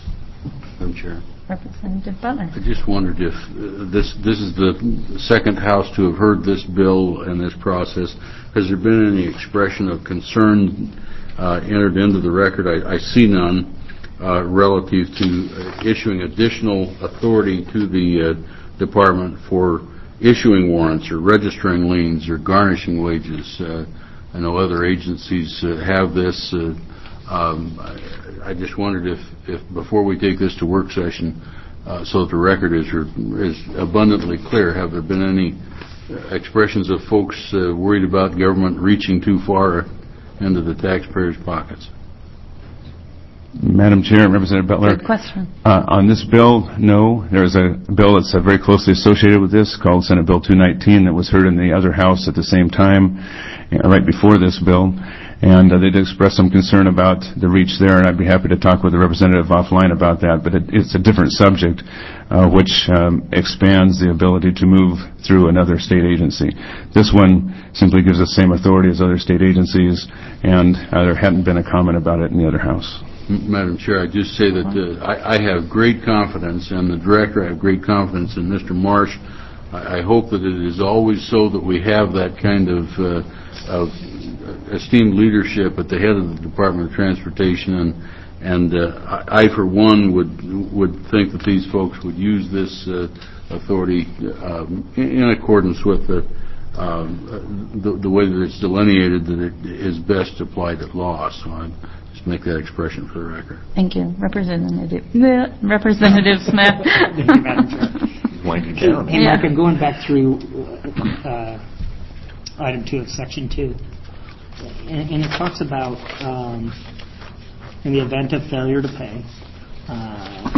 Madam Chair. Representative Butler. I just wondered if uh, this this is the second House to have heard this bill and this process. Has there been any expression of concern uh, entered into the record? I, I see none uh, relative to uh, issuing additional authority to the uh, department for issuing warrants or registering liens or garnishing wages. Uh, I know other agencies uh, have this. Uh, um, I, I just wondered if, if before we take this to work session, uh, so that the record is is abundantly clear, have there been any expressions of folks uh, worried about government reaching too far into the taxpayers' pockets? Madam Chair and Representative Butler. Good question. Uh, on this bill, no. There's a bill that's uh, very closely associated with this called Senate Bill two nineteen that was heard in the other House at the same time, uh, right before this bill. And uh, they did express some concern about the reach there, and I'd be happy to talk with the representative offline about that. But it, it's a different subject, uh, which um, expands the ability to move through another state agency. This one simply gives the same authority as other state agencies, and uh, there hadn't been a comment about it in the other House. Madam Chair, I just say that uh, I, I have great confidence in the Director. I have great confidence in Mister Marsh. I, I hope that it is always so that we have that kind of, uh, of esteemed leadership at the head of the Department of Transportation, and, and uh, I, I, for one, would would think that these folks would use this uh, authority um, in, in accordance with the, um, the the way that it's delineated, that it is best applied at law. So I, Just make that expression for the record. Thank you. Representative Bleh, Representative Smith. Thank you, Madam Chair. Winding down. Hey, Yeah. Mark, I'm going back through uh, item two of section two. And, and it talks about, um, in the event of failure to pay, uh,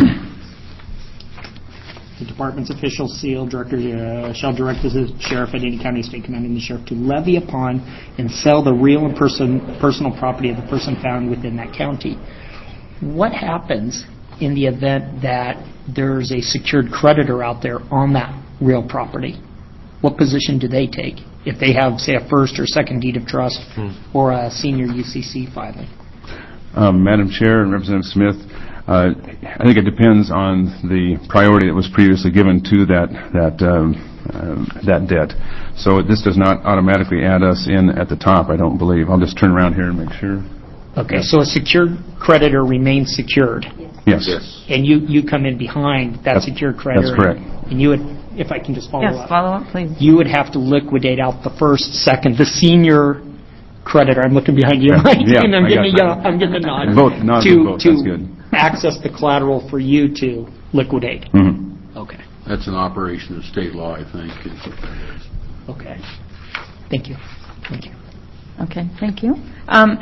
the department's official seal director uh, shall direct the sheriff at any county, state, commanding the sheriff to levy upon and sell the real and person, personal property of the person found within that county. What happens in the event that there's a secured creditor out there on that real property? What position do they take if they have, say, a first or second deed of trust hmm. or a senior U C C filing? Um, Madam Chair and Representative Smith, uh, I think it depends on the priority that was previously given to that that um, uh, that debt. So this does not automatically add us in at the top, I don't believe. I'll just turn around here and make sure. Okay, so a secured creditor remains secured. Yes. Yes. And you, you come in behind that That's, secured creditor. That's correct. And you would, if I can just follow Yes, up. follow up, please. You would have to liquidate out the first, second, the senior creditor. I'm looking behind you, Yeah, Mike, yeah, and I'm I getting, got a, I'm getting a nod. Both, nod to, both. to That's good. access the collateral for you to liquidate. Mm-hmm. Okay. That's an operation of state law, I think. Is what that is. Okay. Thank you. Thank you. Okay, thank you. Um,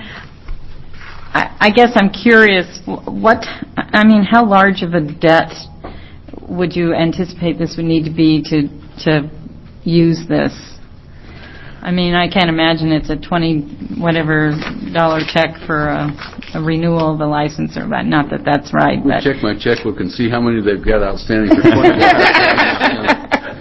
I, I guess I'm curious, what, I mean, how large of a debt would you anticipate this would need to be to to use this? I mean, I can't imagine it's a twenty whatever dollar check for a, a renewal of the license, or but not that that's right. We'll but check my checkbook and see how many they've got outstanding for twenty dollars.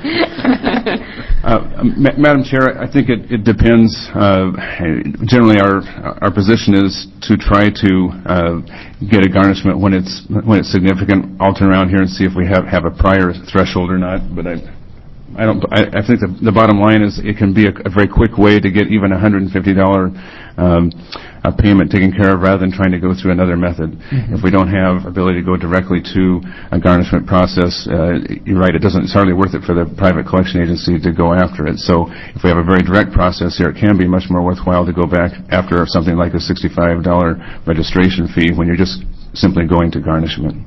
Uh, Ma- Madam Chair, I think it, it depends. Uh, generally, our our position is to try to uh, get a garnishment when it's when it's significant. I'll turn around here and see if we have, have a prior threshold or not. But I, I don't. I, I think the, the bottom line is it can be a, a very quick way to get even a one hundred fifty dollars um, a payment taken care of rather than trying to go through another method. Mm-hmm. If we don't have ability to go directly to a garnishment process, uh, you're right, it doesn't, it's hardly worth it for the private collection agency to go after it. So if we have a very direct process here, it can be much more worthwhile to go back after something like a sixty-five dollars registration fee when you're just simply going to garnishment.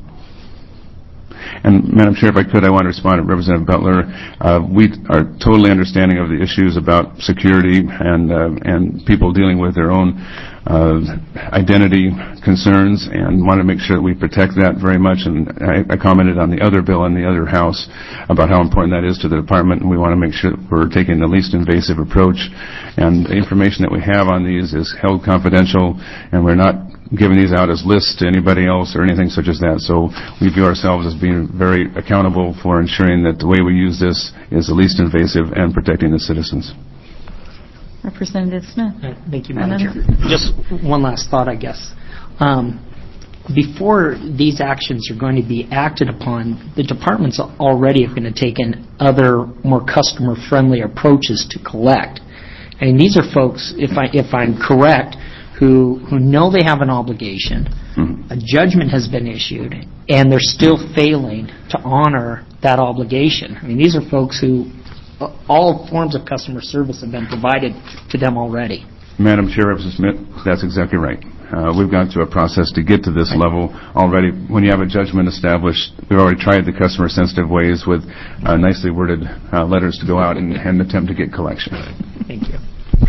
And, Madam Chair, if I could, I want to respond to Representative Butler. Uh, we are totally understanding of the issues about security and uh, and people dealing with their own uh, identity concerns, and want to make sure that we protect that very much. And I, I commented on the other bill in the other House about how important that is to the department, and we want to make sure that we're taking the least invasive approach. And the information that we have on these is held confidential, and we're not giving these out as lists to anybody else or anything such as that. So we view ourselves as being very accountable for ensuring that the way we use this is the least invasive and protecting the citizens. Representative Smith. Uh, Thank you, Madam Chair. Just one last thought, I guess. Um, before these actions are going to be acted upon, the departments already have going to take in other more customer-friendly approaches to collect. And these are folks, if I if I'm correct, who who know they have an obligation, mm-hmm. a judgment has been issued, and they're still failing to honor that obligation. I mean, these are folks who uh, all forms of customer service have been provided to them already. Madam Chair, Representative Smith, that's exactly right. Uh, we've gone through a process to get to this right. level already. When you have a judgment established, we've already tried the customer-sensitive ways with uh, nicely worded uh, letters to go out and, and attempt to get collection. Thank you.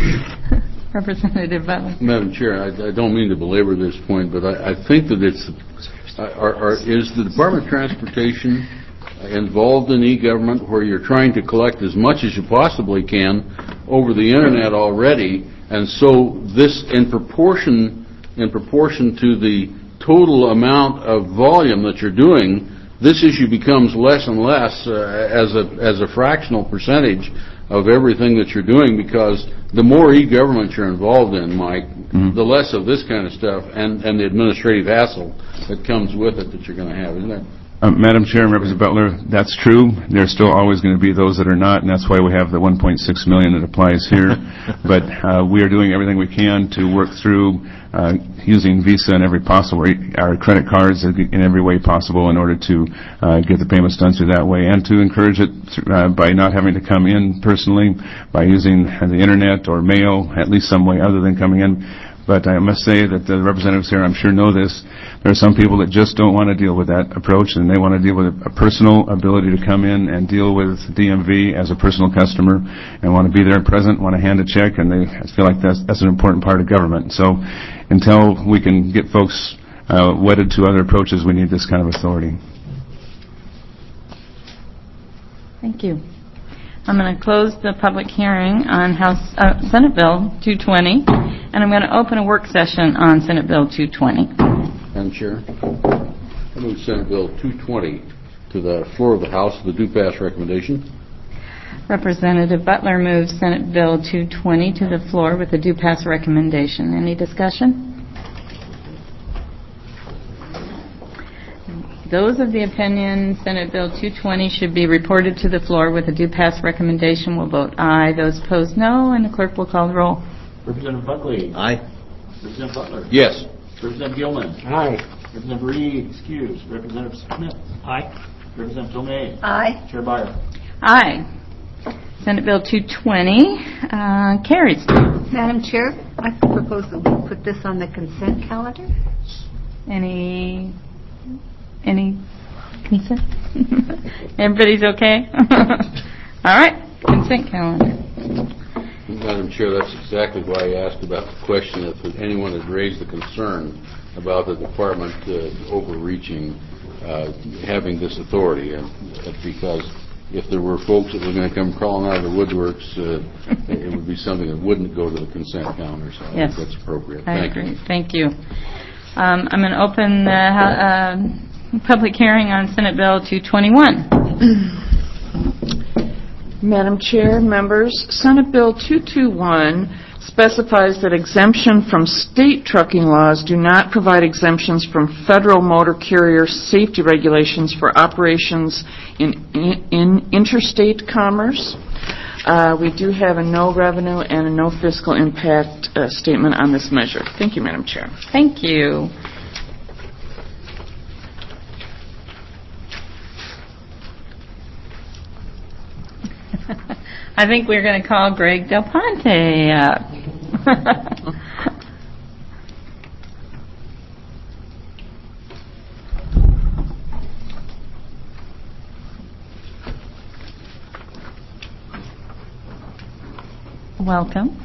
Representative Butler. Madam Chair, I, I don't mean to belabor this point, but I, I think that it's, are, are, is the Department of Transportation involved in e-government where you're trying to collect as much as you possibly can over the Internet already, and so this in proportion, in proportion to the total amount of volume that you're doing, this issue becomes less and less uh, as a as a fractional percentage of everything that you're doing, because the more e-government you're involved in, Mike, mm-hmm. the less of this kind of stuff and, and the administrative hassle that comes with it that you're going to have, isn't it? Uh, Madam Chair and Representative Butler, that's true. There's still always going to be those that are not, and that's why we have the one point six million dollars that applies here. But uh, we are doing everything we can to work through uh, using Visa in every possible, our credit cards in every way possible in order to uh, get the payments done through that way, and to encourage it uh, by not having to come in personally, by using the Internet or mail, at least some way other than coming in. But I must say that the representatives here, I'm sure, know this. There are some people that just don't want to deal with that approach, and they want to deal with a personal ability to come in and deal with D M V as a personal customer and want to be there and present, want to hand a check, and they feel like that's, that's an important part of government. So until we can get folks uh, wedded to other approaches, we need this kind of authority. Thank you. I'm going to close the public hearing on House uh, Senate Bill two twenty, and I'm going to open a work session on Senate Bill two twenty. Madam Chair, I move Senate Bill two twenty to the floor of the House with a do-pass recommendation. Representative Butler moves Senate Bill two twenty to the floor with a do-pass recommendation. Any discussion? Those of the opinion Senate Bill two twenty should be reported to the floor with a do-pass recommendation will vote aye. Those opposed, no, and the clerk will call the roll. Representative Buckley. Aye. Representative Butler. Yes. Representative Gilman. Aye. Representative Reed, excused. Representative Smith. Aye. Representative Tomei. Aye. Chair Byer. Aye. Senate Bill two twenty uh, carries. Madam Chair, I propose that we put this on the consent calendar. Any any consent? Everybody's okay? All right, consent calendar. Madam Chair, that's exactly why I asked about the question if anyone had raised the concern about the department uh, overreaching, uh, having this authority, and uh, because if there were folks that were going to come crawling out of the woodworks, uh, it would be something that wouldn't go to the consent calendar. So I yes. think that's appropriate. I Thank agree. you. Thank you. Um, I'm going to open the uh, public hearing on Senate Bill two twenty-one. Madam Chair, members, Senate Bill two twenty-one specifies that exemption from state trucking laws do not provide exemptions from federal motor carrier safety regulations for operations in, in, in interstate commerce. Uh, we do have a no revenue and a no fiscal impact uh, statement on this measure. Thank you, Madam Chair. Thank you. I think we're going to call Greg Del Ponte up. Welcome.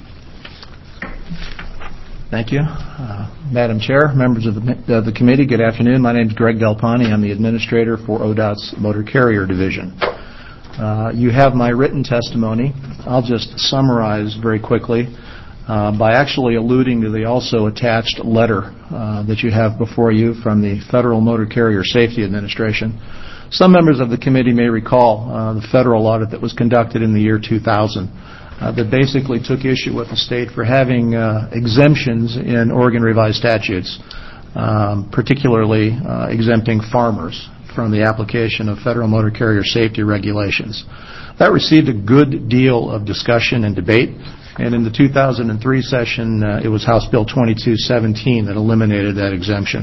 Thank you. Uh, Madam Chair, members of the, of the committee, good afternoon. My name is Greg Del Ponte. I'm the administrator for O D O T's Motor Carrier Division. Uh, you have my written testimony. I'll just summarize very quickly uh, by actually alluding to the also attached letter uh, that you have before you from the Federal Motor Carrier Safety Administration. Some members of the committee may recall uh, the federal audit that was conducted in the year two thousand uh, that basically took issue with the state for having uh, exemptions in Oregon revised statutes, um, particularly uh, exempting farmers from the application of federal motor carrier safety regulations. That received a good deal of discussion and debate, and in the two thousand three session, uh, it was House Bill twenty-two seventeen that eliminated that exemption.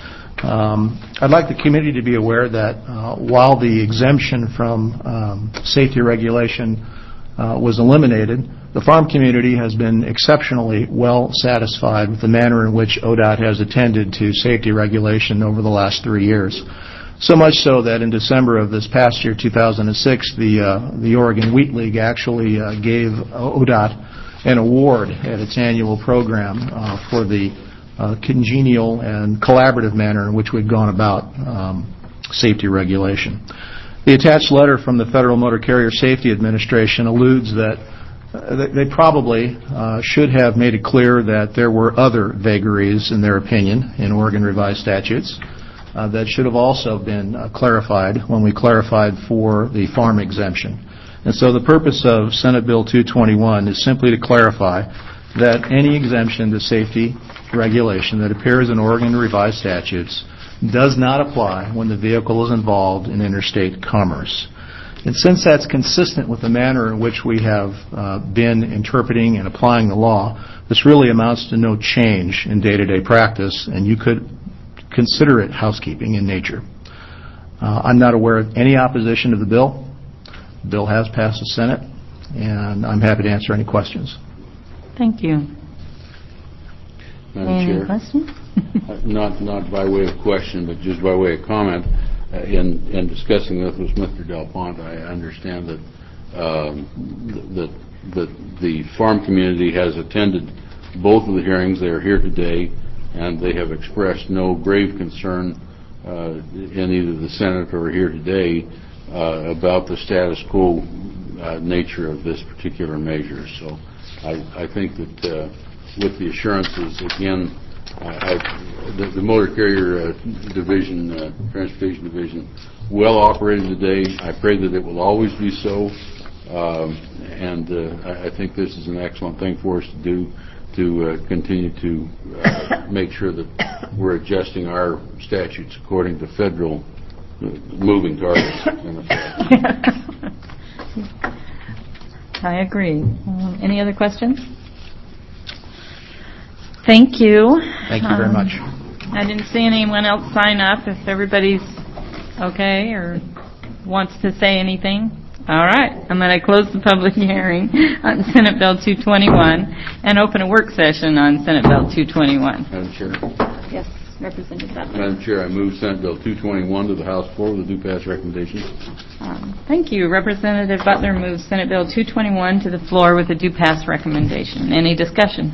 Um, I'd like the committee to be aware that uh, while the exemption from um, safety regulation uh, was eliminated, the farm community has been exceptionally well satisfied with the manner in which O D O T has attended to safety regulation over the last three years. So much so that in December of this past year, two thousand six, the uh, the Oregon Wheat League actually uh, gave O D O T an award at its annual program uh, for the uh, congenial and collaborative manner in which we've gone about um, safety regulation. The attached letter from the Federal Motor Carrier Safety Administration alludes that uh, they probably uh, should have made it clear that there were other vagaries, in their opinion, in Oregon revised statutes. Uh, that should have also been uh, clarified when we clarified for the farm exemption. And so the purpose of Senate Bill two twenty-one is simply to clarify that any exemption to safety regulation that appears in Oregon revised statutes does not apply when the vehicle is involved in interstate commerce. And since that's consistent with the manner in which we have uh, been interpreting and applying the law, this really amounts to no change in day-to-day practice, and you could consider it housekeeping in nature. Uh, I'm not aware of any opposition to the bill. The bill has passed the Senate, and I'm happy to answer any questions. Thank you. Madam Any Chair. questions? Uh, Not, not by way of question, but just by way of comment. Uh, In, in discussing this with Mister Del Ponte, I understand that, um, that, that the farm community has attended both of the hearings. They are here today, and they have expressed no grave concern uh, in either the Senate or here today uh, about the status quo uh, nature of this particular measure. So I, I think that uh, with the assurances, again, I, I, the, the motor carrier uh, division, uh, transportation division, well operated today. I pray that it will always be so. Um, and uh, I, I think this is an excellent thing for us to do, to uh, continue to uh, make sure that we're adjusting our statutes according to federal uh, moving targets. In effect. I agree. Um, any other questions? Thank you. Thank you very Um, much. I didn't see anyone else sign up. If everybody's okay or wants to say anything. All right. I'm going to close the public hearing on Senate Bill two twenty-one and open a work session on Senate Bill two twenty-one. Madam Chair. Yes, Representative Butler. Madam Chair, I move Senate Bill two twenty-one to the House floor with a due pass recommendation. Um, thank you. Representative Butler moves Senate Bill two twenty-one to the floor with a due pass recommendation. Any discussion?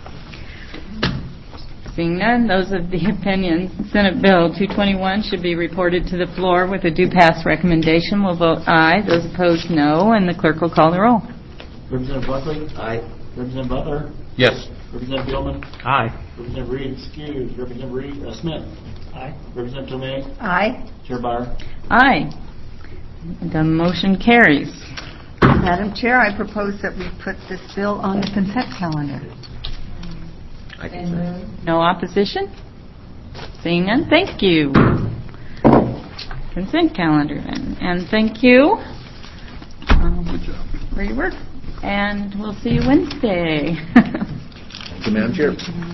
Seeing none, those of the opinion Senate Bill two twenty-one should be reported to the floor with a due pass recommendation will vote aye. Those opposed, no. And the clerk will call the roll. Representative Buckley? Aye. Representative Butler? Yes. Representative Gilman? Aye. Representative Reed, excused. Representative Reed, uh, Smith? Aye. Representative Tomei? Aye. Chair Bauer? Aye. The motion carries. Madam Chair, I propose that we put this bill on the consent calendar. I can say. No opposition? Seeing none, thank you. Consent calendar then. And thank you um, for your work. And we'll see you Wednesday. Thank you, Madam Chair.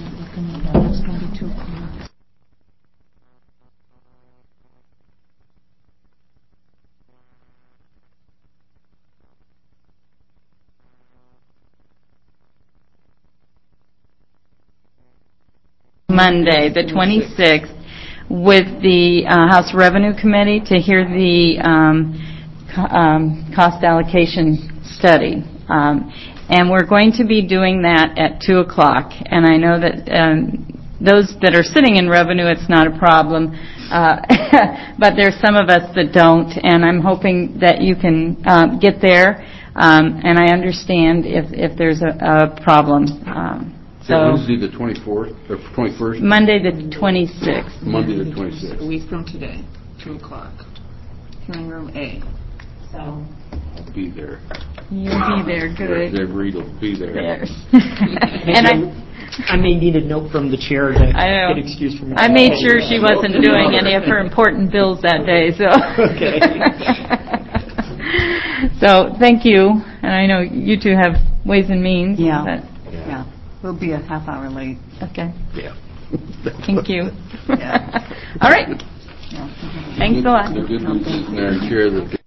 Monday, the twenty-sixth, with the uh, House Revenue Committee to hear the um, co- um, cost allocation study. Um, and we're going to be doing that at two o'clock. And I know that um, those that are sitting in revenue, it's not a problem. Uh, but there's some of us that don't, and I'm hoping that you can uh, get there. Um, and I understand if, if there's a, a problem. Um, So so Wednesday the twenty-fourth, or twenty-first? Monday the twenty-sixth. Monday the twenty-sixth. A week from today, two o'clock, hearing room A. So I'll be there. you'll be there, good. Representative Reed will be there. There. And I, I may need a note from the chair to I know. get excused from. I made sure she wasn't doing any of her important bills that day, so. Okay. So, thank you, and I know you two have Ways and Means. Yeah. but- Yeah. We'll be a half hour late. Okay, Yeah. thank you. Yeah. All right, Yeah. thanks a lot. The good news is, Madam Chair, that